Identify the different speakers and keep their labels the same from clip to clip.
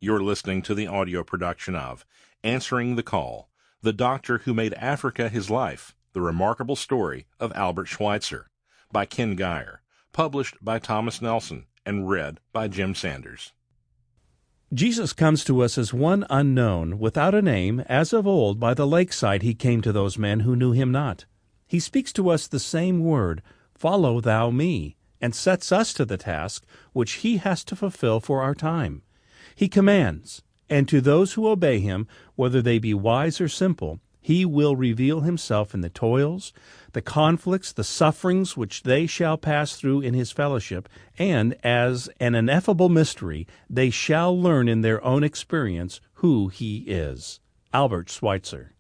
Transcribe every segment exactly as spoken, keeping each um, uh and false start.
Speaker 1: You're listening to the audio production of Answering the Call, the doctor who made Africa his life, the remarkable story of Albert Schweitzer, by Ken Geyer, published by Thomas Nelson, and read by Jim Sanders.
Speaker 2: Jesus comes to us as one unknown, without a name, as of old by the lakeside he came to those men who knew him not. He speaks to us the same word, "Follow thou me," and sets us to the task which he has to fulfill for our time. He commands, and to those who obey him, whether they be wise or simple, he will reveal himself in the toils, the conflicts, the sufferings which they shall pass through in his fellowship, and as an ineffable mystery, they shall learn in their own experience who he is. Albert Schweitzer.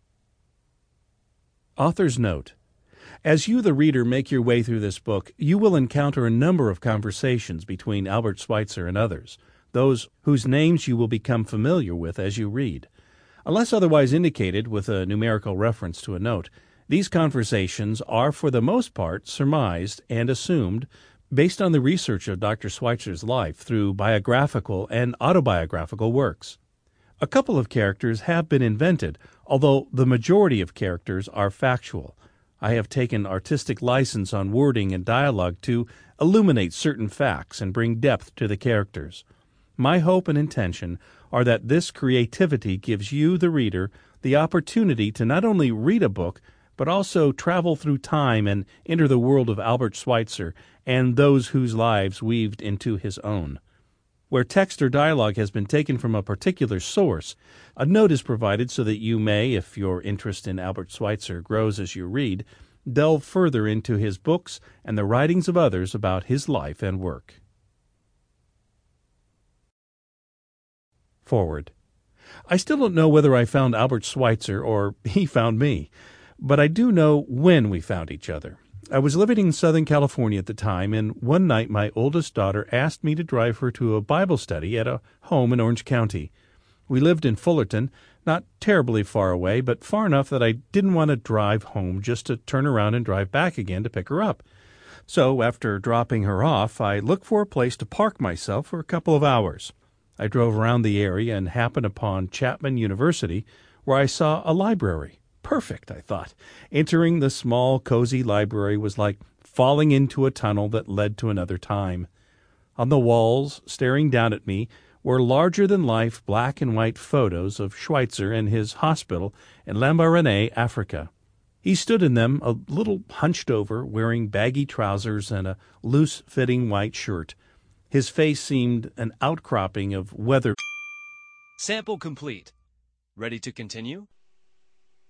Speaker 2: Author's Note: as you, the reader, make your way through this book, you will encounter a number of conversations between Albert Schweitzer and others, those whose names you will become familiar with as you read. Unless otherwise indicated with a numerical reference to a note, these conversations are for the most part surmised and assumed based on the research of Doctor Schweitzer's life through biographical and autobiographical works. A couple of characters have been invented, although the majority of characters are factual. I have taken artistic license on wording and dialogue to illuminate certain facts and bring depth to the characters. My hope and intention are that this creativity gives you, the reader, the opportunity to not only read a book, but also travel through time and enter the world of Albert Schweitzer and those whose lives weaved into his own. Where text or dialogue has been taken from a particular source, a note is provided so that you may, if your interest in Albert Schweitzer grows as you read, delve further into his books and the writings of others about his life and work. Forward. I still don't know whether I found Albert Schweitzer or he found me, but I do know when we found each other. I was living in Southern California at the time, and one night my oldest daughter asked me to drive her to a Bible study at a home in Orange County. We lived in Fullerton, not terribly far away, but far enough that I didn't want to drive home just to turn around and drive back again to pick her up. So after dropping her off, I looked for a place to park myself for a couple of hours. I drove around the area and happened upon Chapman University, where I saw a library. Perfect, I thought. Entering the small, cozy library was like falling into a tunnel that led to another time. On the walls, staring down at me, were larger-than-life black and white photos of Schweitzer and his hospital in Lambaréné, Africa. He stood in them, a little hunched over, wearing baggy trousers and a loose-fitting white shirt. His face seemed an outcropping of weather.
Speaker 3: Sample complete. Ready to continue?